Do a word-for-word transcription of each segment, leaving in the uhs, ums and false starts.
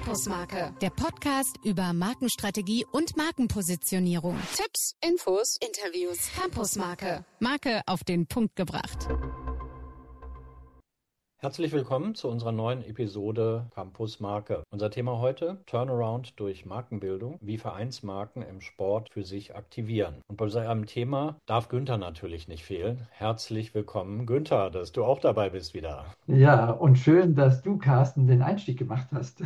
Campusmarke, der Podcast über Markenstrategie und Markenpositionierung. Tipps, Infos, Interviews. Campusmarke, Marke auf den Punkt gebracht. Herzlich willkommen zu unserer neuen Episode Campus Marke. Unser Thema heute: Turnaround durch Markenbildung, wie Vereinsmarken im Sport für sich aktivieren. Und bei seinem Thema darf Günther natürlich nicht fehlen. Herzlich willkommen, Günther, dass du auch dabei bist wieder. Ja, und schön, dass du, Carsten, den Einstieg gemacht hast.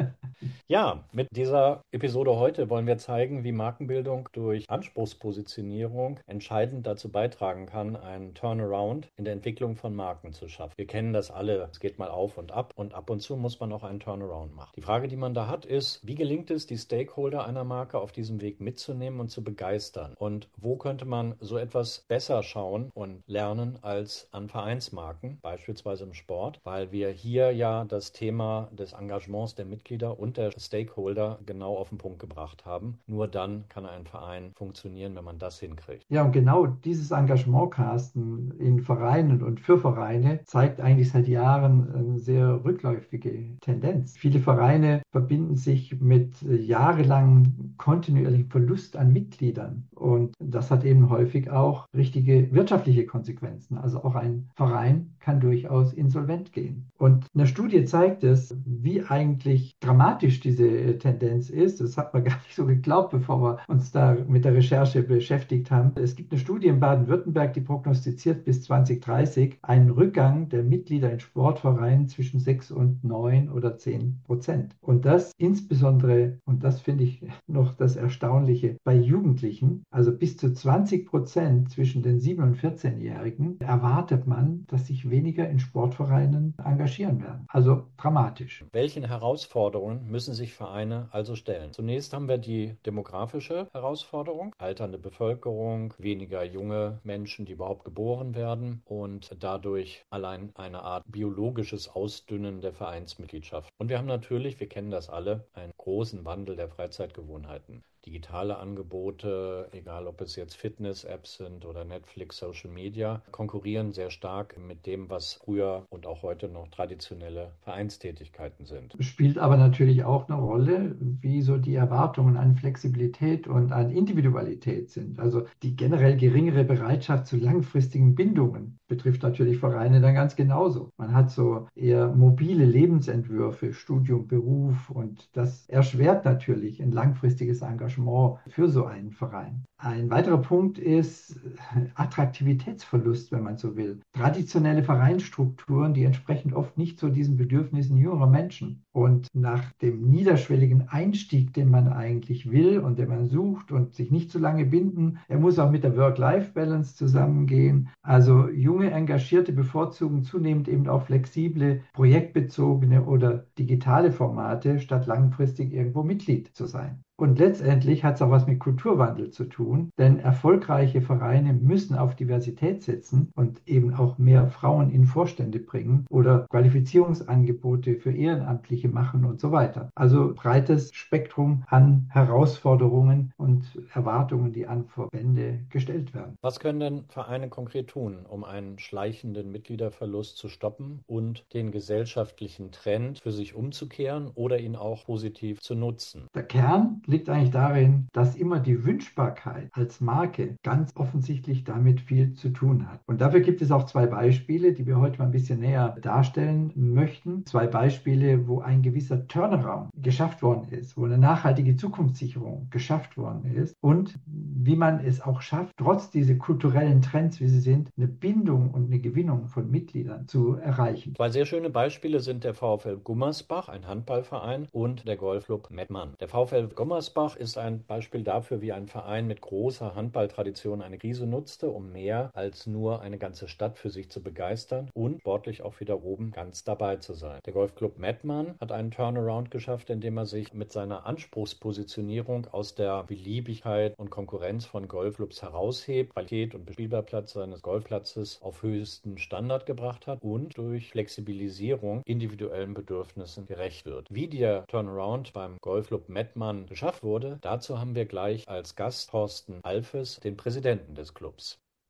Ja, mit dieser Episode heute wollen wir zeigen, wie Markenbildung durch Anspruchspositionierung entscheidend dazu beitragen kann, einen Turnaround in der Entwicklung von Marken zu schaffen. Wir kennen das alle, es geht mal auf und ab und ab und zu muss man auch einen Turnaround machen. Die Frage, die man da hat, ist, wie gelingt es, die Stakeholder einer Marke auf diesem Weg mitzunehmen und zu begeistern? Und wo könnte man so etwas besser schauen und lernen als an Vereinsmarken, beispielsweise im Sport, weil wir hier ja das Thema des Engagements der Mitglieder und der Stakeholder genau auf den Punkt gebracht haben. Nur dann kann ein Verein funktionieren, wenn man das hinkriegt. Ja, und genau dieses Engagement, Carsten, in Vereinen und für Vereine zeigt eigentlich seit Jahren eine sehr rückläufige Tendenz. Viele Vereine verbinden sich mit jahrelangen kontinuierlichen Verlust an Mitgliedern. Und das hat eben häufig auch richtige wirtschaftliche Konsequenzen. Also auch ein Verein kann durchaus insolvent gehen. Und eine Studie zeigt es, wie eigentlich dramatisch diese Tendenz ist. Das hat man gar nicht so geglaubt, bevor wir uns da mit der Recherche beschäftigt haben. Es gibt eine Studie in Baden-Württemberg, die prognostiziert bis zwanzig dreißig einen Rückgang der Mitglieder in Sportvereinen zwischen sechs und neun oder zehn Prozent. Und das insbesondere, und das finde ich noch das Erstaunliche, bei Jugendlichen, also bis zu zwanzig Prozent zwischen den sieben- und vierzehnjährigen, erwartet man, dass sich weniger in Sportvereinen engagieren werden. Also dramatisch. Welchen Herausforderungen müssen sich Vereine also stellen? Zunächst haben wir die demografische Herausforderung, alternde Bevölkerung, weniger junge Menschen, die überhaupt geboren werden und dadurch allein eine Art biologisches Ausdünnen der Vereinsmitgliedschaft. Und wir haben natürlich, wir kennen das alle, einen großen Wandel der Freizeitgewohnheiten. Digitale Angebote, egal ob es jetzt Fitness-Apps sind oder Netflix, Social Media, konkurrieren sehr stark mit dem, was früher und auch heute noch traditionelle Vereinstätigkeiten sind. Spielt aber natürlich auch eine Rolle, wie so die Erwartungen an Flexibilität und an Individualität sind. Also die generell geringere Bereitschaft zu langfristigen Bindungen betrifft natürlich Vereine dann ganz genauso. Man hat so eher mobile Lebensentwürfe, Studium, Beruf, und das erschwert natürlich ein langfristiges Engagement für so einen Verein. Ein weiterer Punkt ist Attraktivitätsverlust, wenn man so will. Traditionelle Vereinsstrukturen, die entsprechen oft nicht so diesen Bedürfnissen jüngerer Menschen. Und nach dem niederschwelligen Einstieg, den man eigentlich will und den man sucht und sich nicht zu lange binden, er muss auch mit der Work-Life-Balance zusammengehen. Also junge Engagierte bevorzugen zunehmend eben auch flexible, projektbezogene oder digitale Formate, statt langfristig irgendwo Mitglied zu sein. Und letztendlich hat es auch was mit Kulturwandel zu tun, denn erfolgreiche Vereine müssen auf Diversität setzen und eben auch mehr Frauen in Vorstände bringen oder Qualifizierungsangebote für Ehrenamtliche machen und so weiter. Also breites Spektrum an Herausforderungen und Erwartungen, die an Verbände gestellt werden. Was können denn Vereine konkret tun, um einen schleichenden Mitgliederverlust zu stoppen und den gesellschaftlichen Trend für sich umzukehren oder ihn auch positiv zu nutzen? Der Kern liegt eigentlich darin, dass immer die Wünschbarkeit als Marke ganz offensichtlich damit viel zu tun hat. Und dafür gibt es auch zwei Beispiele, die wir heute mal ein bisschen näher darstellen möchten. Zwei Beispiele, wo ein gewisser Turnaround geschafft worden ist, wo eine nachhaltige Zukunftssicherung geschafft worden ist und wie man es auch schafft, trotz dieser kulturellen Trends, wie sie sind, eine Bindung und eine Gewinnung von Mitgliedern zu erreichen. Zwei sehr schöne Beispiele sind der VfL Gummersbach, ein Handballverein, und der Golfclub Mettmann. Der VfL Gummersbach ist ein Beispiel dafür, wie ein Verein mit großer Handballtradition eine Krise nutzte, um mehr als nur eine ganze Stadt für sich zu begeistern und sportlich auch wieder oben ganz dabei zu sein. Der Golfclub Mettmann hat einen Turnaround geschafft, indem er sich mit seiner Anspruchspositionierung aus der Beliebigkeit und Konkurrenz von Golfclubs heraushebt, Qualität und Bespielbarplatz seines Golfplatzes auf höchsten Standard gebracht hat und durch Flexibilisierung individuellen Bedürfnissen gerecht wird. Wie der Turnaround beim Golfclub Mettmann geschafft wurde, dazu haben wir gleich als Gast Thorsten Alfes, den Präsidenten des Clubs.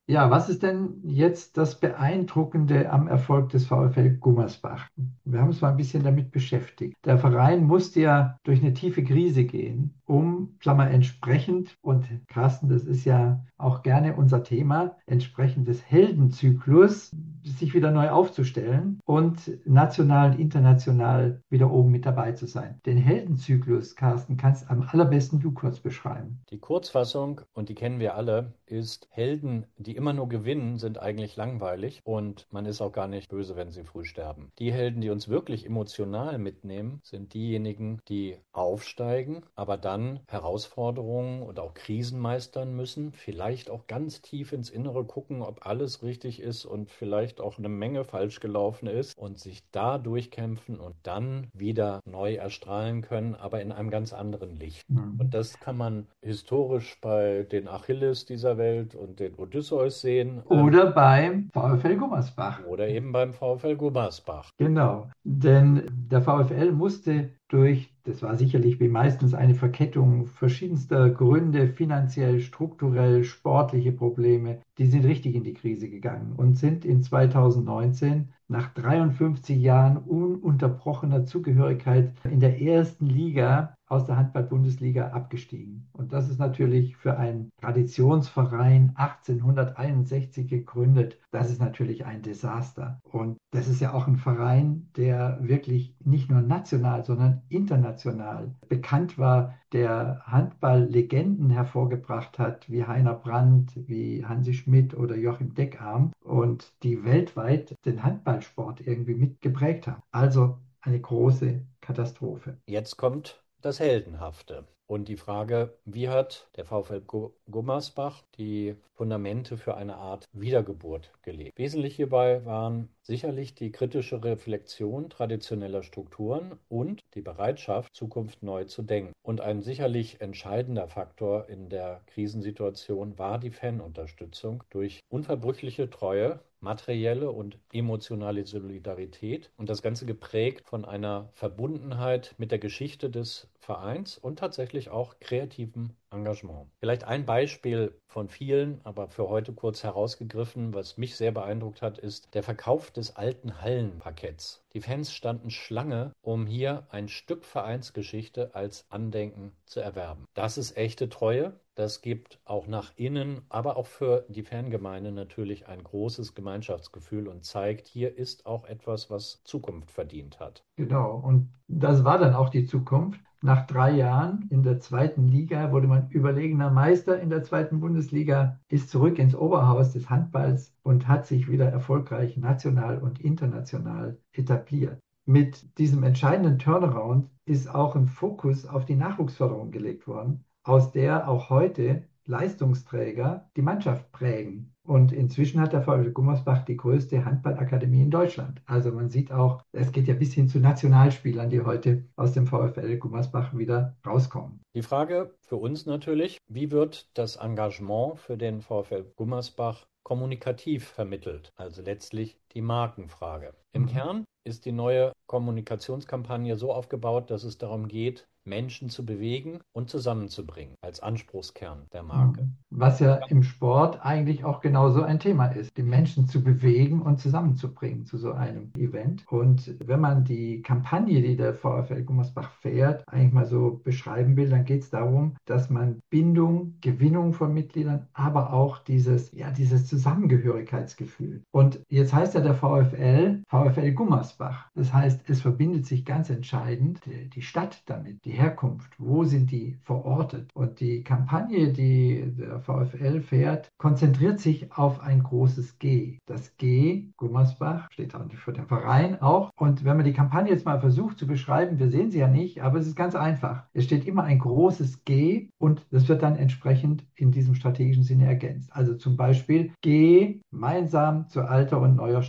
Ja, was ist denn jetzt das Beeindruckende am Erfolg des VfL Gummersbach? Wir haben uns mal ein bisschen damit beschäftigt. Der Verein musste ja durch eine tiefe Krise gehen, um, Klammer, entsprechend, und Carsten, das ist ja auch gerne unser Thema, entsprechend des Heldenzyklus, sich wieder neu aufzustellen und national und international wieder oben mit dabei zu sein. Den Heldenzyklus, Carsten, kannst am allerbesten du kurz beschreiben. Die Kurzfassung, und die kennen wir alle, ist: Helden, die immer nur gewinnen, sind eigentlich langweilig und man ist auch gar nicht böse, wenn sie früh sterben. Die Helden, die uns wirklich emotional mitnehmen, sind diejenigen, die aufsteigen, aber dann Herausforderungen und auch Krisen meistern müssen, vielleicht auch ganz tief ins Innere gucken, ob alles richtig ist und vielleicht auch eine Menge falsch gelaufen ist und sich da durchkämpfen und dann wieder neu erstrahlen können, aber in einem ganz anderen Licht. Mhm. Und das kann man historisch bei den Achilles dieser Welt und den Odysseus sehen. Oder beim VfL Gummersbach. Oder eben beim VfL Gummersbach. Genau, denn der VfL musste durch, das war sicherlich wie meistens eine Verkettung verschiedenster Gründe, finanziell, strukturell, sportliche Probleme, die sind richtig in die Krise gegangen und sind in zweitausendneunzehn nach dreiundfünfzig Jahren ununterbrochener Zugehörigkeit in der ersten Liga aus der Handball-Bundesliga abgestiegen. Und das ist natürlich für einen Traditionsverein achtzehnhunderteinundsechzig gegründet, das ist natürlich ein Desaster. Und das ist ja auch ein Verein, der wirklich nicht nur national, sondern international bekannt war, der Handball-Legenden hervorgebracht hat, wie Heiner Brandt, wie Hansi Schmidt oder Joachim Deckarm und die weltweit den Handballsport irgendwie mitgeprägt haben. Also eine große Katastrophe. Jetzt kommt das Heldenhafte. Und die Frage, wie hat der VfL Gummersbach die Fundamente für eine Art Wiedergeburt gelegt? Wesentlich hierbei waren sicherlich die kritische Reflexion traditioneller Strukturen und die Bereitschaft, Zukunft neu zu denken. Und ein sicherlich entscheidender Faktor in der Krisensituation war die Fanunterstützung durch unverbrüchliche Treue, materielle und emotionale Solidarität und das Ganze geprägt von einer Verbundenheit mit der Geschichte des Vereins und tatsächlich auch kreativem Engagement. Vielleicht ein Beispiel von vielen, aber für heute kurz herausgegriffen, was mich sehr beeindruckt hat, ist der Verkauf des alten Hallenparketts. Die Fans standen Schlange, um hier ein Stück Vereinsgeschichte als Andenken zu erwerben. Das ist echte Treue. Das gibt auch nach innen, aber auch für die Fangemeinde natürlich ein großes Gemeinschaftsgefühl und zeigt, hier ist auch etwas, was Zukunft verdient hat. Genau, und das war dann auch die Zukunft. Nach drei Jahren in der zweiten Liga wurde man überlegener Meister in der zweiten Bundesliga, ist zurück ins Oberhaus des Handballs und hat sich wieder erfolgreich national und international etabliert. Mit diesem entscheidenden Turnaround ist auch ein Fokus auf die Nachwuchsförderung gelegt worden, aus der auch heute Leistungsträger die Mannschaft prägen. Und inzwischen hat der VfL Gummersbach die größte Handballakademie in Deutschland. Also man sieht auch, es geht ja bis hin zu Nationalspielern, die heute aus dem VfL Gummersbach wieder rauskommen. Die Frage für uns natürlich, wie wird das Engagement für den VfL Gummersbach kommunikativ vermittelt? Also letztlich die Markenfrage. Im mhm. Kern ist die neue Kommunikationskampagne so aufgebaut, dass es darum geht, Menschen zu bewegen und zusammenzubringen, als Anspruchskern der Marke. Was ja im Sport eigentlich auch genauso ein Thema ist, die Menschen zu bewegen und zusammenzubringen zu so einem Event. Und wenn man die Kampagne, die der VfL Gummersbach fährt, eigentlich mal so beschreiben will, dann geht es darum, dass man Bindung, Gewinnung von Mitgliedern, aber auch dieses, ja, dieses Zusammengehörigkeitsgefühl. Und jetzt heißt ja der VfL, VfL Gummersbach. Das heißt, es verbindet sich ganz entscheidend die, die Stadt damit, die Herkunft, wo sind die verortet? Und die Kampagne, die der VfL fährt, konzentriert sich auf ein großes G. Das G, Gummersbach, steht auch für den Verein auch. Und wenn man die Kampagne jetzt mal versucht zu beschreiben, wir sehen sie ja nicht, aber es ist ganz einfach. Es steht immer ein großes G und das wird dann entsprechend in diesem strategischen Sinne ergänzt. Also zum Beispiel G gemeinsam zu alter und neuer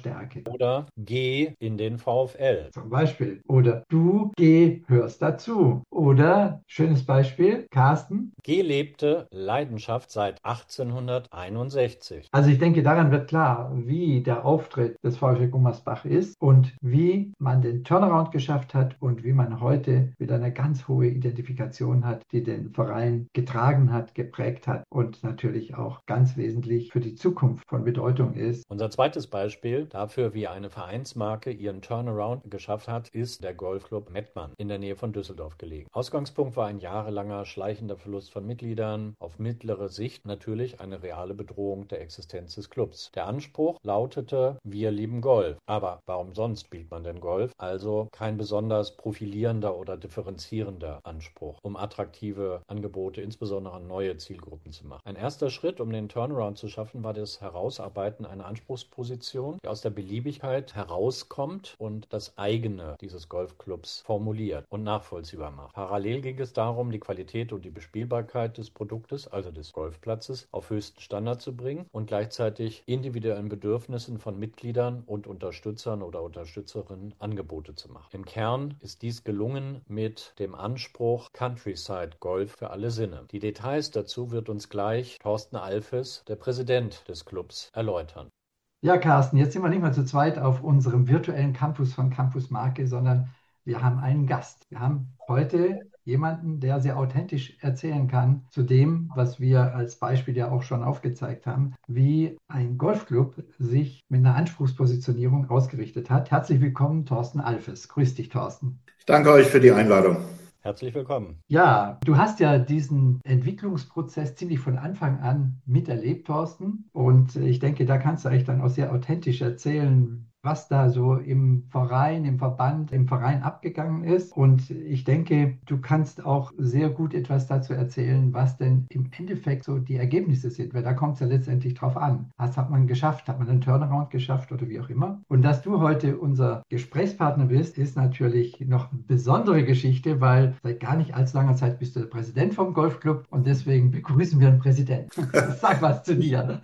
Stärke. Oder geh in den VfL. Zum Beispiel. Oder du gehörst dazu. Oder, schönes Beispiel, Carsten. G lebte Leidenschaft seit achtzehnhunderteinundsechzig. Also ich denke, daran wird klar, wie der Auftritt des VfL Gummersbach ist und wie man den Turnaround geschafft hat und wie man heute wieder eine ganz hohe Identifikation hat, die den Verein getragen hat, geprägt hat und natürlich auch ganz wesentlich für die Zukunft von Bedeutung ist. Unser zweites Beispiel dafür, wie eine Vereinsmarke ihren Turnaround geschafft hat, ist der Golfclub Mettmann in der Nähe von Düsseldorf gelegen. Ausgangspunkt war ein jahrelanger schleichender Verlust von Mitgliedern, auf mittlere Sicht natürlich eine reale Bedrohung der Existenz des Clubs. Der Anspruch lautete, wir lieben Golf. Aber warum sonst spielt man denn Golf? Also kein besonders profilierender oder differenzierender Anspruch, um attraktive Angebote, insbesondere an neue Zielgruppen zu machen. Ein erster Schritt, um den Turnaround zu schaffen, war das Herausarbeiten einer Anspruchsposition, die aus der Beliebigkeit herauskommt und das eigene dieses Golfclubs formuliert und nachvollziehbar macht. Parallel ging es darum, die Qualität und die Bespielbarkeit des Produktes, also des Golfplatzes, auf höchsten Standard zu bringen und gleichzeitig individuellen Bedürfnissen von Mitgliedern und Unterstützern oder Unterstützerinnen Angebote zu machen. Im Kern ist dies gelungen mit dem Anspruch Countryside Golf für alle Sinne. Die Details dazu wird uns gleich Thorsten Alfes, der Präsident des Clubs, erläutern. Ja, Carsten, jetzt sind wir nicht mehr zu zweit auf unserem virtuellen Campus von Campus Marke, sondern wir haben einen Gast. Wir haben heute jemanden, der sehr authentisch erzählen kann zu dem, was wir als Beispiel ja auch schon aufgezeigt haben, wie ein Golfclub sich mit einer Anspruchspositionierung ausgerichtet hat. Herzlich willkommen, Thorsten Alfes. Grüß dich, Thorsten. Ich danke euch für die Einladung. Herzlich willkommen. Ja, du hast ja diesen Entwicklungsprozess ziemlich von Anfang an miterlebt, Thorsten. Und ich denke, da kannst du eigentlich dann auch sehr authentisch erzählen, was da so im Verein, im Verband, im Verein abgegangen ist. Und ich denke, du kannst auch sehr gut etwas dazu erzählen, was denn im Endeffekt so die Ergebnisse sind, weil da kommt es ja letztendlich drauf an. Was hat man geschafft? Hat man einen Turnaround geschafft oder wie auch immer? Und dass du heute unser Gesprächspartner bist, ist natürlich noch eine besondere Geschichte, weil seit gar nicht allzu langer Zeit bist du der Präsident vom Golfclub und deswegen begrüßen wir einen Präsidenten. Sag was zu dir.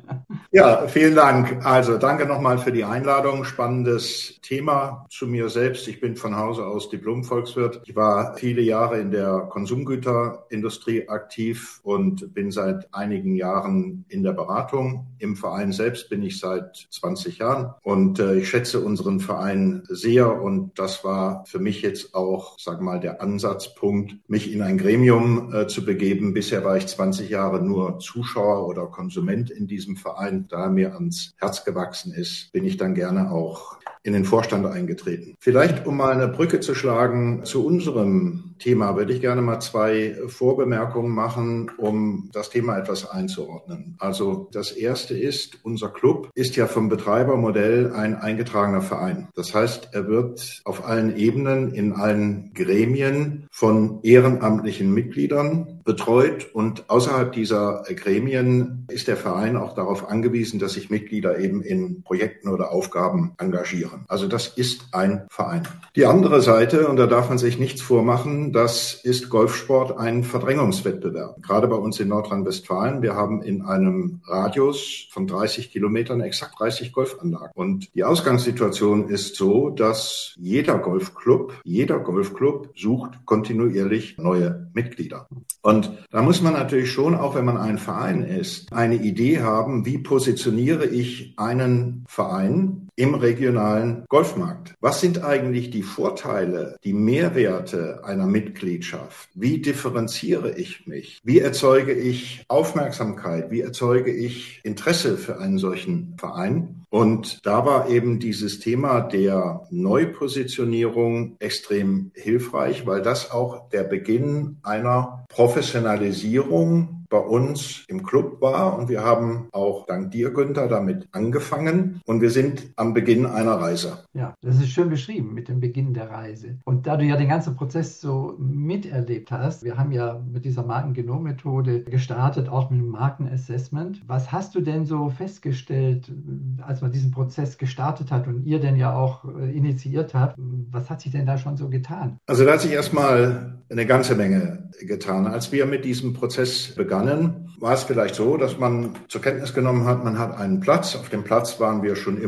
Ja, vielen Dank. Also danke nochmal für die Einladung. Spannendes Thema zu mir selbst. Ich bin von Hause aus Diplom-Volkswirt. Ich war viele Jahre in der Konsumgüterindustrie aktiv und bin seit einigen Jahren in der Beratung. Im Verein selbst bin ich seit zwanzig Jahren und äh, ich schätze unseren Verein sehr und das war für mich jetzt auch, sag mal, der Ansatzpunkt, mich in ein Gremium äh, zu begeben. Bisher war ich zwanzig Jahre nur Zuschauer oder Konsument in diesem Verein. Da er mir ans Herz gewachsen ist, bin ich dann gerne auch in den Vorstand eingetreten. Vielleicht, um mal eine Brücke zu schlagen zu unserem Thema, würde ich gerne mal zwei Vorbemerkungen machen, um das Thema etwas einzuordnen. Also das erste ist, unser Club ist ja vom Betreibermodell ein eingetragener Verein. Das heißt, er wird auf allen Ebenen, in allen Gremien von ehrenamtlichen Mitgliedern betreut und außerhalb dieser Gremien ist der Verein auch darauf angewiesen, dass sich Mitglieder eben in Projekten oder Aufgaben engagieren. Also das ist ein Verein. Die andere Seite, und da darf man sich nichts vormachen, das ist Golfsport ein Verdrängungswettbewerb. Gerade bei uns in Nordrhein-Westfalen, wir haben in einem Radius von dreißig Kilometern exakt dreißig Golfanlagen. Und die Ausgangssituation ist so, dass jeder Golfclub, jeder Golfclub sucht kontinuierlich neue Mitglieder. Und da muss man natürlich schon, auch wenn man ein Verein ist, eine Idee haben, wie positioniere ich einen Verein im regionalen Golfmarkt? Was sind eigentlich die Vorteile, die Mehrwerte einer Mitgliedschaft? Wie differenziere ich mich? Wie erzeuge ich Aufmerksamkeit? Wie erzeuge ich Interesse für einen solchen Verein? Und da war eben dieses Thema der Neupositionierung extrem hilfreich, weil das auch der Beginn einer Professionalisierung bei uns im Club war. Und wir haben auch dank dir, Günther, damit angefangen. Und wir sind am Beginn einer Reise. Ja, das ist schön beschrieben mit dem Beginn der Reise. Und da du ja den ganzen Prozess so miterlebt hast, wir haben ja mit dieser Markengenom-Methode gestartet, auch mit dem Markenassessment. Was hast du denn so festgestellt, als man diesen Prozess gestartet hat und ihr denn ja auch initiiert habt? Was hat sich denn da schon so getan? Also da hat sich erstmal eine ganze Menge getan. Als wir mit diesem Prozess begannen, war es vielleicht so, dass man zur Kenntnis genommen hat, man hat einen Platz. Auf dem Platz waren wir schon immer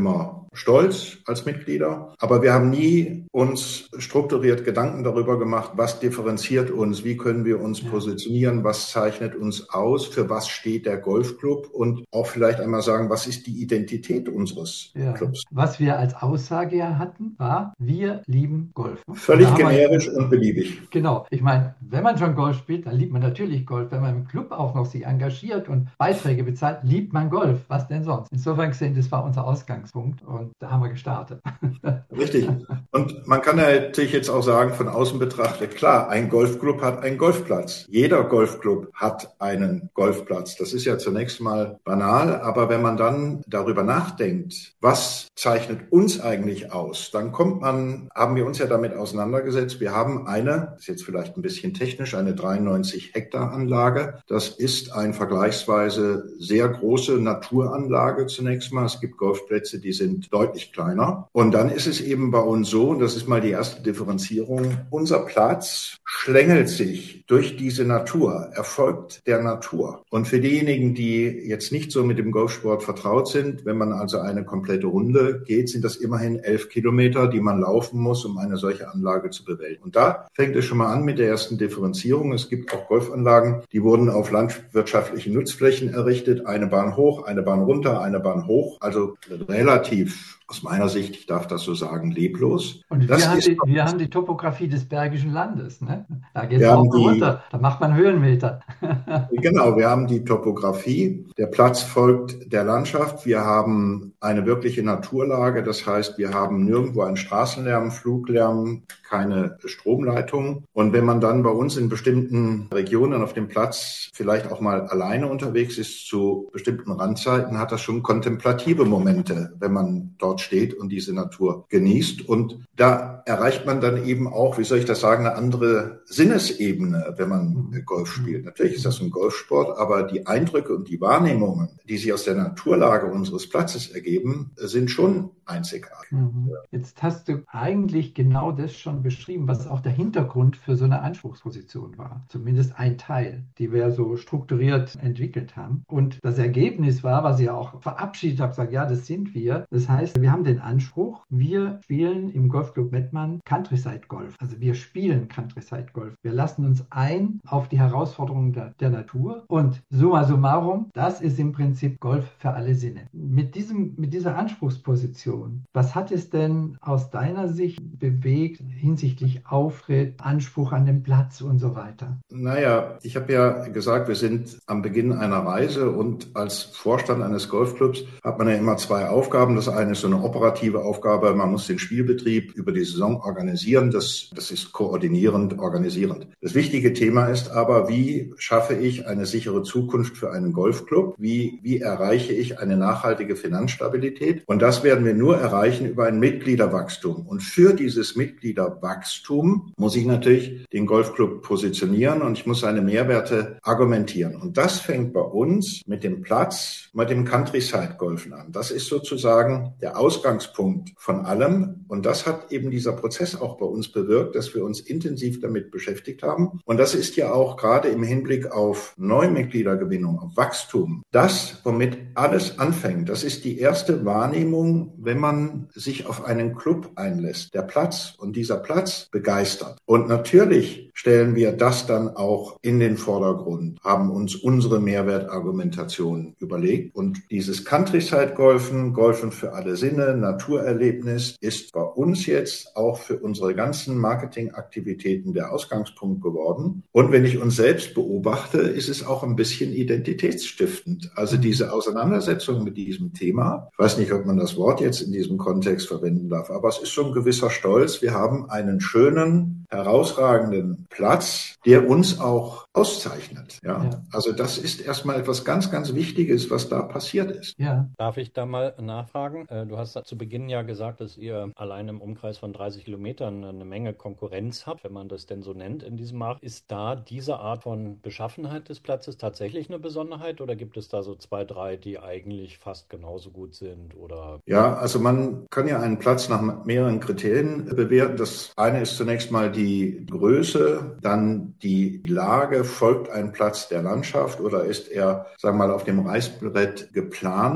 stolz als Mitglieder, aber wir haben nie uns strukturiert Gedanken darüber gemacht, was differenziert uns, wie können wir uns ja. positionieren, was zeichnet uns aus, für was steht der Golfclub und auch vielleicht einmal sagen, was ist die Identität unseres ja. Clubs. Was wir als Aussage ja hatten, war, wir lieben Golf. Völlig generisch wir, und beliebig. Genau. Ich meine, wenn man schon Golf spielt, dann liebt man natürlich Golf. Wenn man im Club auch noch sich engagiert und Beiträge bezahlt, liebt man Golf. Was denn sonst? Insofern gesehen, das war unser Ausgangspunkt und da haben wir gestartet. Richtig. Und man kann ja natürlich jetzt auch sagen, von außen betrachtet, klar, ein Golfclub hat einen Golfplatz. Jeder Golfclub hat einen Golfplatz. Das ist ja zunächst mal banal, aber wenn man dann darüber nachdenkt, was zeichnet uns eigentlich aus, dann kommt man, haben wir uns ja damit auseinandergesetzt, wir haben eine, das ist jetzt vielleicht ein bisschen technisch, eine dreiundneunzig Hektar Anlage. Das ist eine vergleichsweise sehr große Naturanlage zunächst mal. Es gibt Golfplätze, die sind deutlich kleiner. Und dann ist es eben bei uns so, und das ist mal die erste Differenzierung, unser Platz schlängelt sich durch diese Natur, erfolgt der Natur. Und für diejenigen, die jetzt nicht so mit dem Golfsport vertraut sind, wenn man also eine komplette Runde geht, sind das immerhin elf Kilometer, die man laufen muss, um eine solche Anlage zu bewältigen. Und da fängt es schon mal an mit der ersten Differenzierung. Es gibt auch Golfanlagen, die wurden auf landwirtschaftlichen Nutzflächen errichtet. Eine Bahn hoch, eine Bahn runter, eine Bahn hoch. Also relativ, aus meiner Sicht, ich darf das so sagen, leblos. Und wir, haben die, wir haben die Topografie des Bergischen Landes. Ne? Da geht es auch die, runter. Da macht man Höhenmeter. Genau, wir haben die Topografie. Der Platz folgt der Landschaft. Wir haben eine wirkliche Naturlage. Das heißt, wir haben nirgendwo einen Straßenlärm, Fluglärm, keine Stromleitung. Und wenn man dann bei uns in bestimmten Regionen auf dem Platz vielleicht auch mal alleine unterwegs ist, zu bestimmten Randzeiten, hat das schon kontemplative Momente, wenn man dort steht und diese Natur genießt. Und da erreicht man dann eben auch, wie soll ich das sagen, eine andere Sinnesebene, wenn man Golf spielt. Natürlich ist das ein Golfsport, aber die Eindrücke und die Wahrnehmungen, die sich aus der Naturlage unseres Platzes ergeben, sind schon einzigartig. Jetzt hast du eigentlich genau das schon beschrieben, was auch der Hintergrund für so eine Anspruchsposition war. Zumindest ein Teil, die wir so strukturiert entwickelt haben. Und das Ergebnis war, was ich auch verabschiedet habe, gesagt, ja, das sind wir. Das heißt, wir haben den Anspruch, wir spielen im Golfclub Mettmann Countryside Golf. Also wir spielen Countryside Golf. Wir lassen uns ein auf die Herausforderungen der, der Natur. Und summa summarum, das ist im Prinzip Golf für alle Sinne. Mit diesem, mit dieser Anspruchsposition, was hat es denn aus deiner Sicht bewegt hinsichtlich Auftritt, Anspruch an den Platz und so weiter? Naja, ich habe ja gesagt, wir sind am Beginn einer Reise und als Vorstand eines Golfclubs hat man ja immer zwei Aufgaben. Das eine ist so eine operative Aufgabe, man muss den Spielbetrieb über die Saison organisieren. Das, das ist koordinierend, organisierend. Das wichtige Thema ist aber, wie schaffe ich eine sichere Zukunft für einen Golfclub? Wie, wie erreiche ich eine nachhaltige Finanzstabilität? Und das werden wir nur erreichen über ein Mitgliederwachstum. Und für dieses Mitgliederwachstum muss ich natürlich den Golfclub positionieren und ich muss seine Mehrwerte argumentieren. Und das fängt bei uns mit dem Platz, mit dem Countryside-Golfen an. Das ist sozusagen der Ausgangspunkt von allem. Und das hat eben dieser Prozess auch bei uns bewirkt, dass wir uns intensiv damit beschäftigt haben. Und das ist ja auch gerade im Hinblick auf Neumitgliedergewinnung, auf Wachstum, das, womit alles anfängt. Das ist die erste Wahrnehmung, wenn man sich auf einen Club einlässt. Der Platz und dieser Platz begeistert. Und natürlich stellen wir das dann auch in den Vordergrund, haben uns unsere Mehrwertargumentation überlegt. Und dieses Countryside-Golfen, Golfen für alle Sinne, Naturerlebnis, ist bei uns jetzt auch für unsere ganzen Marketingaktivitäten der Ausgangspunkt geworden. Und wenn ich uns selbst beobachte, ist es auch ein bisschen identitätsstiftend. Also diese Auseinandersetzung mit diesem Thema, ich weiß nicht, ob man das Wort jetzt in diesem Kontext verwenden darf, aber es ist so ein gewisser Stolz. Wir haben einen schönen, herausragenden Platz, der uns auch auszeichnet. Ja? Ja. Also das ist erstmal etwas ganz, ganz Wichtiges, was da passiert ist. Ja. Darf ich da mal nachfragen? Du hast zu Beginn ja gesagt, dass ihr allein im Umkreis von dreißig Kilometern eine Menge Konkurrenz habt, wenn man das denn so nennt in diesem Markt. Ist da diese Art von Beschaffenheit des Platzes tatsächlich eine Besonderheit oder gibt es da so zwei, drei, die eigentlich fast genauso gut sind? Oder? Ja, also man kann ja einen Platz nach mehreren Kriterien bewerten. Das eine ist zunächst mal die Größe, dann die Lage. Folgt ein Platz der Landschaft oder ist er, sagen wir mal, auf dem Reißbrett geplant?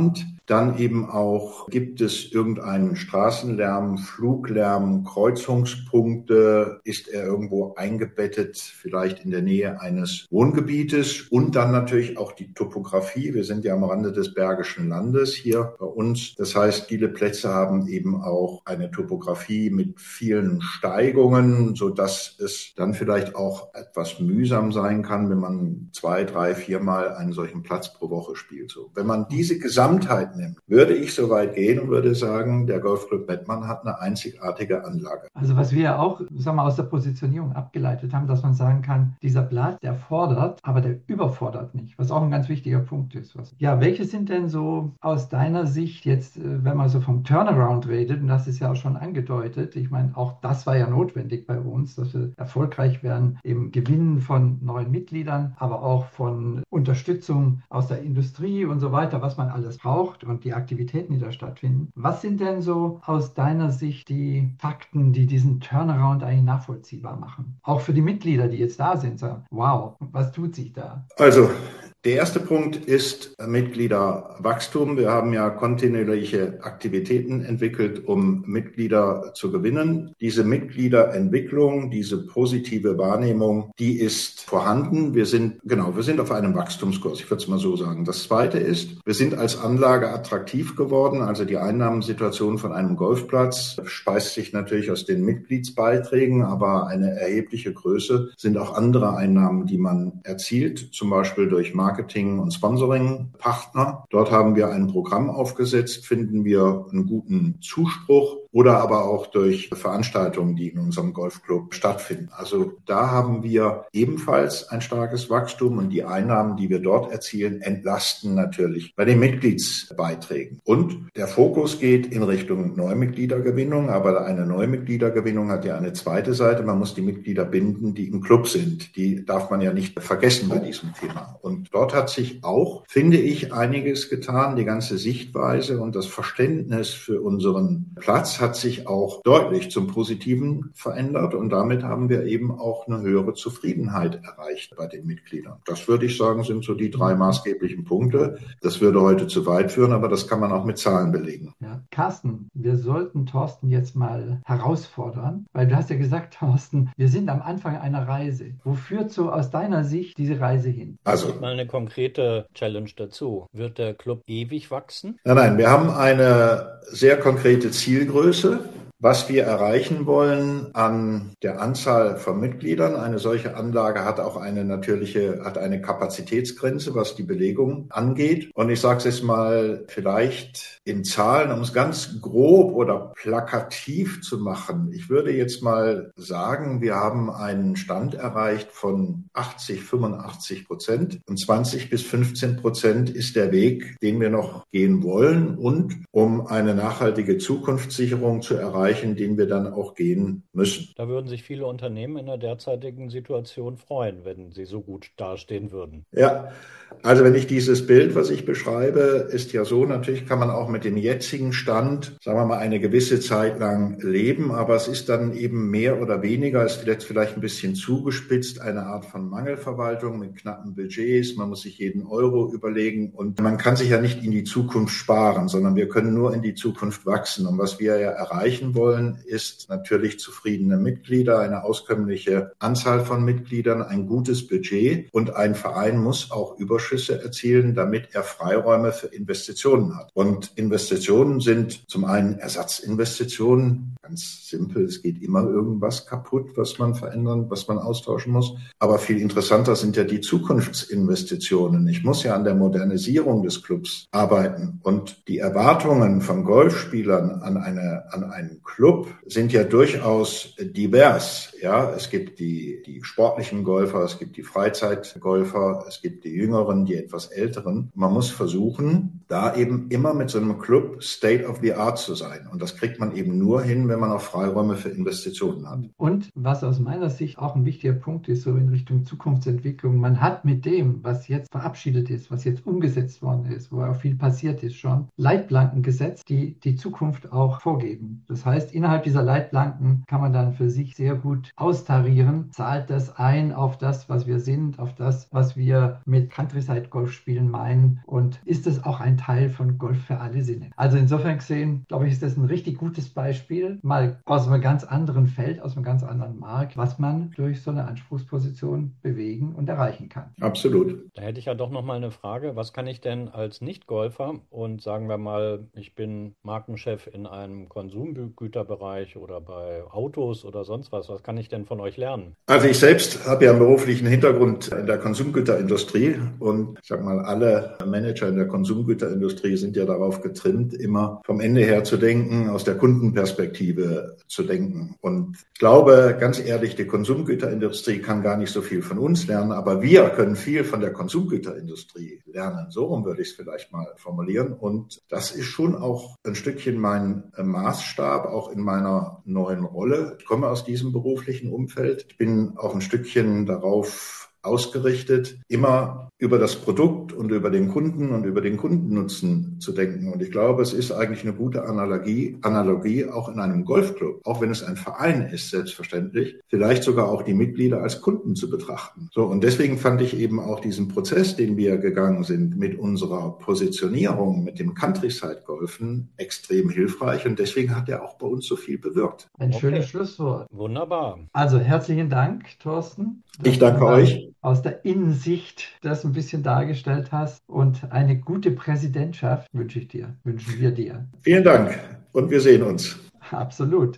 Dann eben auch, gibt es irgendeinen Straßenlärm, Fluglärm, Kreuzungspunkte? Ist er irgendwo eingebettet, vielleicht in der Nähe eines Wohngebietes? Und dann natürlich auch die Topografie. Wir sind ja am Rande des Bergischen Landes hier bei uns. Das heißt, viele Plätze haben eben auch eine Topografie mit vielen Steigungen, sodass es dann vielleicht auch etwas mühsam sein kann, wenn man zwei, drei, viermal einen solchen Platz pro Woche spielt. So, wenn man diese Gesamtheit nimmt, würde ich so weit gehen und würde sagen, der Golfclub Mettmann hat eine einzigartige Anlage. Also was wir ja auch, sagen wir, aus der Positionierung abgeleitet haben, dass man sagen kann, dieser Platz, der fordert, aber der überfordert nicht, was auch ein ganz wichtiger Punkt ist. Was, ja, welche sind denn so aus deiner Sicht jetzt, wenn man so vom Turnaround redet, und das ist ja auch schon angedeutet, ich meine, auch das war ja notwendig bei uns, dass wir erfolgreich werden im Gewinnen von neuen Mitgliedern, aber auch von Unterstützung aus der Industrie und so weiter, was man alles braucht und die Aktivitäten, die da stattfinden. Was sind denn so aus deiner Sicht die Fakten, die diesen Turnaround eigentlich nachvollziehbar machen? Auch für die Mitglieder, die jetzt da sind, sagen, wow, was tut sich da? Also, der erste Punkt ist Mitgliederwachstum. Wir haben ja kontinuierliche Aktivitäten entwickelt, um Mitglieder zu gewinnen. Diese Mitgliederentwicklung, diese positive Wahrnehmung, die ist vorhanden. Wir sind, genau, wir sind auf einem Wachstumskurs, ich würde es mal so sagen. Das zweite ist, wir sind als Anlage attraktiv geworden. Also die Einnahmensituation von einem Golfplatz speist sich natürlich aus den Mitgliedsbeiträgen, aber eine erhebliche Größe sind auch andere Einnahmen, die man erzielt, zum Beispiel durch Marketing. Marketing- und Sponsoring-Partner. Dort haben wir ein Programm aufgesetzt, finden wir einen guten Zuspruch oder aber auch durch Veranstaltungen, die in unserem Golfclub stattfinden. Also da haben wir ebenfalls ein starkes Wachstum und die Einnahmen, die wir dort erzielen, entlasten natürlich bei den Mitgliedsbeiträgen. Und der Fokus geht in Richtung Neumitgliedergewinnung, aber eine Neumitgliedergewinnung hat ja eine zweite Seite. Man muss die Mitglieder binden, die im Club sind. Die darf man ja nicht vergessen bei diesem Thema. Und dort hat sich auch, finde ich, einiges getan. Die ganze Sichtweise und das Verständnis für unseren Platz hat sich auch deutlich zum Positiven verändert und damit haben wir eben auch eine höhere Zufriedenheit erreicht bei den Mitgliedern. Das würde ich sagen, sind so die drei maßgeblichen Punkte. Das würde heute zu weit führen, aber das kann man auch mit Zahlen belegen. Ja. Carsten, wir sollten Thorsten jetzt mal herausfordern, weil du hast ja gesagt, Thorsten, wir sind am Anfang einer Reise. Wo führt so aus deiner Sicht diese Reise hin? Also mal eine konkrete Challenge dazu. Wird der Club ewig wachsen? Nein, nein, wir haben eine sehr konkrete Zielgröße. Was wir erreichen wollen an der Anzahl von Mitgliedern. Eine solche Anlage hat auch eine natürliche, hat eine Kapazitätsgrenze, was die Belegung angeht. Und ich sage es jetzt mal vielleicht in Zahlen, um es ganz grob oder plakativ zu machen. Ich würde jetzt mal sagen, wir haben einen Stand erreicht von achtzig, fünfundachtzig Prozent und zwanzig bis fünfzehn Prozent ist der Weg, den wir noch gehen wollen und um eine nachhaltige Zukunftssicherung zu erreichen, den wir dann auch gehen müssen. Da würden sich viele Unternehmen in der derzeitigen Situation freuen, wenn sie so gut dastehen würden. Ja, also wenn ich dieses Bild, was ich beschreibe, ist ja so, natürlich kann man auch mit dem jetzigen Stand, sagen wir mal, eine gewisse Zeit lang leben, aber es ist dann eben mehr oder weniger, es wird vielleicht ein bisschen zugespitzt, eine Art von Mangelverwaltung mit knappen Budgets, man muss sich jeden Euro überlegen und man kann sich ja nicht in die Zukunft sparen, sondern wir können nur in die Zukunft wachsen und was wir ja erreichen wollen, ist natürlich zufriedene Mitglieder, eine auskömmliche Anzahl von Mitgliedern, ein gutes Budget und ein Verein muss auch Überschüsse erzielen, damit er Freiräume für Investitionen hat. Und Investitionen sind zum einen Ersatzinvestitionen, ganz simpel, es geht immer irgendwas kaputt, was man verändern, was man austauschen muss. Aber viel interessanter sind ja die Zukunftsinvestitionen. Ich muss ja an der Modernisierung des Clubs arbeiten und die Erwartungen von Golfspielern an eine, an einen Club sind ja durchaus divers. Ja, es gibt die, die sportlichen Golfer, es gibt die Freizeitgolfer, es gibt die Jüngeren, die etwas Älteren. Man muss versuchen, da eben immer mit so einem Club State of the Art zu sein. Und das kriegt man eben nur hin, wenn man auch Freiräume für Investitionen hat. Und was aus meiner Sicht auch ein wichtiger Punkt ist, so in Richtung Zukunftsentwicklung, man hat mit dem, was jetzt verabschiedet ist, was jetzt umgesetzt worden ist, wo auch viel passiert ist schon, Leitplanken gesetzt, die die Zukunft auch vorgeben. Das heißt, heißt, innerhalb dieser Leitplanken kann man dann für sich sehr gut austarieren, zahlt das ein auf das, was wir sind, auf das, was wir mit Countryside-Golfspielen meinen und ist es auch ein Teil von Golf für alle Sinne. Also insofern gesehen, glaube ich, ist das ein richtig gutes Beispiel, mal aus einem ganz anderen Feld, aus einem ganz anderen Markt, was man durch so eine Anspruchsposition bewegen und erreichen kann. Absolut. Da hätte ich ja doch noch mal eine Frage. Was kann ich denn als Nicht-Golfer und sagen wir mal, ich bin Markenchef in einem Konsumgüterbereich oder bei Autos oder sonst was, was kann ich denn von euch lernen? Also ich selbst habe ja einen beruflichen Hintergrund in der Konsumgüterindustrie und ich sag mal, alle Manager in der Konsumgüterindustrie sind ja darauf getrimmt, immer vom Ende her zu denken, aus der Kundenperspektive zu denken. Und ich glaube, ganz ehrlich, die Konsumgüterindustrie kann gar nicht so viel von uns lernen, aber wir können viel von der Konsumgüterindustrie lernen. So rum würde ich es vielleicht mal formulieren. Und das ist schon auch ein Stückchen mein Maßstab, auch in meiner neuen Rolle. Ich komme aus diesem beruflichen Umfeld. Ich bin auch ein Stückchen darauf ausgerichtet, immer über das Produkt und über den Kunden und über den Kundennutzen zu denken. Und ich glaube, es ist eigentlich eine gute Analogie, Analogie auch in einem Golfclub, auch wenn es ein Verein ist, selbstverständlich, vielleicht sogar auch die Mitglieder als Kunden zu betrachten. So, und deswegen fand ich eben auch diesen Prozess, den wir gegangen sind mit unserer Positionierung, mit dem Countryside-Golfen, extrem hilfreich. Und deswegen hat er auch bei uns so viel bewirkt. Ein Okay. schönes Schlusswort. Wunderbar. Also herzlichen Dank, Thorsten. Ich danke euch. Aus der Innensicht das ein bisschen dargestellt hast und eine gute Präsidentschaft wünsche ich dir, wünschen wir dir. Vielen Dank und wir sehen uns. Absolut.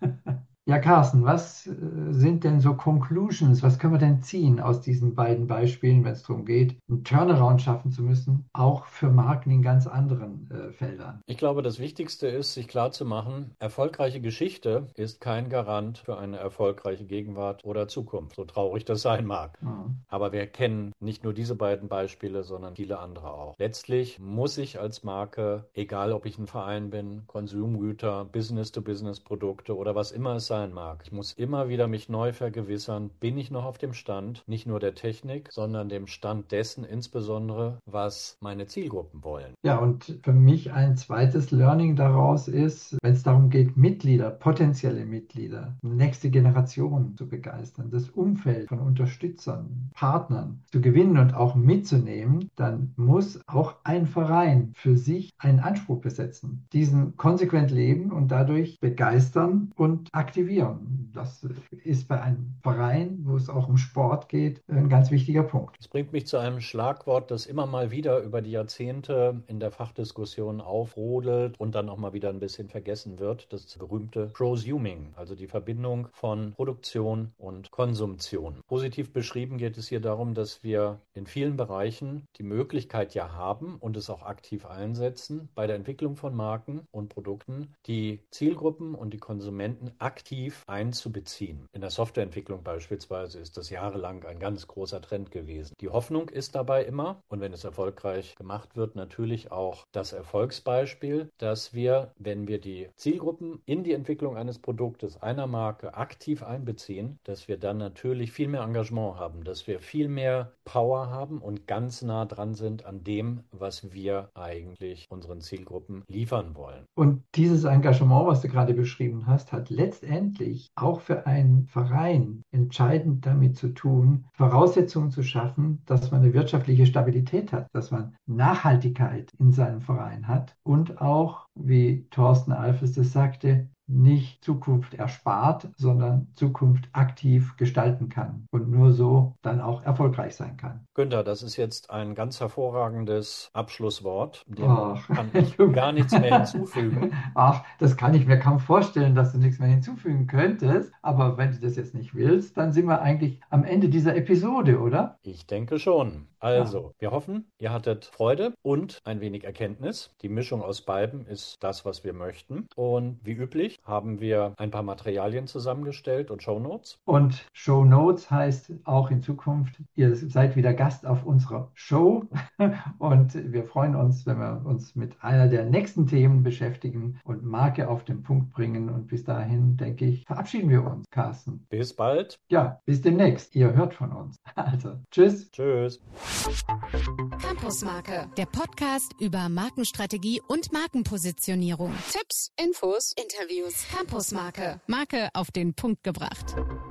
Ja, Carsten, was sind denn so Conclusions? Was können wir denn ziehen aus diesen beiden Beispielen, wenn es darum geht, einen Turnaround schaffen zu müssen, auch für Marken in ganz anderen äh, Feldern? Ich glaube, das Wichtigste ist, sich klarzumachen, erfolgreiche Geschichte ist kein Garant für eine erfolgreiche Gegenwart oder Zukunft, so traurig das sein mag. Mhm. Aber wir kennen nicht nur diese beiden Beispiele, sondern viele andere auch. Letztlich muss ich als Marke, egal ob ich ein Verein bin, Konsumgüter, Business-to-Business-Produkte oder was immer es sein mag. Ich muss immer wieder mich neu vergewissern, bin ich noch auf dem Stand, nicht nur der Technik, sondern dem Stand dessen insbesondere, was meine Zielgruppen wollen. Ja, und für mich ein zweites Learning daraus ist, wenn es darum geht, Mitglieder, potenzielle Mitglieder, nächste Generation zu begeistern, das Umfeld von Unterstützern, Partnern zu gewinnen und auch mitzunehmen, dann muss auch ein Verein für sich einen Anspruch besetzen, diesen konsequent leben und dadurch begeistern und aktivieren. Das ist bei einem Verein, wo es auch um Sport geht, ein ganz wichtiger Punkt. Das bringt mich zu einem Schlagwort, das immer mal wieder über die Jahrzehnte in der Fachdiskussion aufrodelt und dann auch mal wieder ein bisschen vergessen wird. Das berühmte Prosuming, also die Verbindung von Produktion und Konsumtion. Positiv beschrieben geht es hier darum, dass wir in vielen Bereichen die Möglichkeit ja haben und es auch aktiv einsetzen, bei der Entwicklung von Marken und Produkten die Zielgruppen und die Konsumenten aktiv einzubeziehen. In der Softwareentwicklung beispielsweise ist das jahrelang ein ganz großer Trend gewesen. Die Hoffnung ist dabei immer, und wenn es erfolgreich gemacht wird, natürlich auch das Erfolgsbeispiel, dass wir, wenn wir die Zielgruppen in die Entwicklung eines Produktes, einer Marke aktiv einbeziehen, dass wir dann natürlich viel mehr Engagement haben, dass wir viel mehr Power haben und ganz nah dran sind an dem, was wir eigentlich unseren Zielgruppen liefern wollen. Und dieses Engagement, was du gerade beschrieben hast, hat letztendlich auch für einen Verein entscheidend damit zu tun, Voraussetzungen zu schaffen, dass man eine wirtschaftliche Stabilität hat, dass man Nachhaltigkeit in seinem Verein hat und auch, wie Thorsten Alphes das sagte, nicht Zukunft erspart, sondern Zukunft aktiv gestalten kann und nur so dann auch erfolgreich sein kann. Günther, das ist jetzt ein ganz hervorragendes Abschlusswort. Dem Ach, kann ich gar nichts mehr hinzufügen. Ach, das kann ich mir kaum vorstellen, dass du nichts mehr hinzufügen könntest. Aber wenn du das jetzt nicht willst, dann sind wir eigentlich am Ende dieser Episode, oder? Ich denke schon. Also, ja. Wir hoffen, ihr hattet Freude und ein wenig Erkenntnis. Die Mischung aus beiden ist das, was wir möchten. Und wie üblich haben wir ein paar Materialien zusammengestellt und Shownotes. Und Shownotes heißt auch in Zukunft, ihr seid wieder Gast auf unserer Show. Und wir freuen uns, wenn wir uns mit einer der nächsten Themen beschäftigen und Marke auf den Punkt bringen. Und bis dahin, denke ich, verabschieden wir uns, Carsten. Bis bald. Ja, bis demnächst. Ihr hört von uns. Also, tschüss. Tschüss. Campusmarke, der Podcast über Markenstrategie und Markenpositionierung. Tipps, Infos, Interviews. Campusmarke, Marke auf den Punkt gebracht.